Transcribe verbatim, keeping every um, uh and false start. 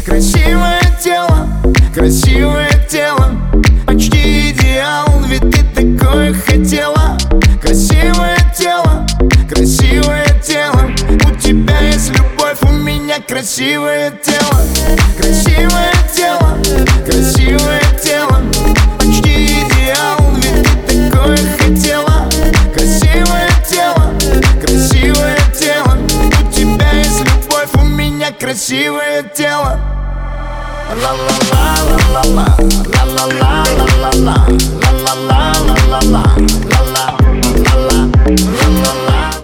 Красивое тело, красивое тело, почти идеал, ведь ты такое хотела. Красивое тело, красивое тело, у тебя есть любовь, у меня красивое тело. Красивое тело, красивое тело, почти идеал, ведь ты такое хотела. Красивое тело, красивое тело, у тебя есть любовь, у меня красивое тело. Ла-ла-ла-ла-ла-ла, ла-ла-ла-ла-ла-ла, ла-ла-ла-ла-ла-ла, ла-ла-ла-ла.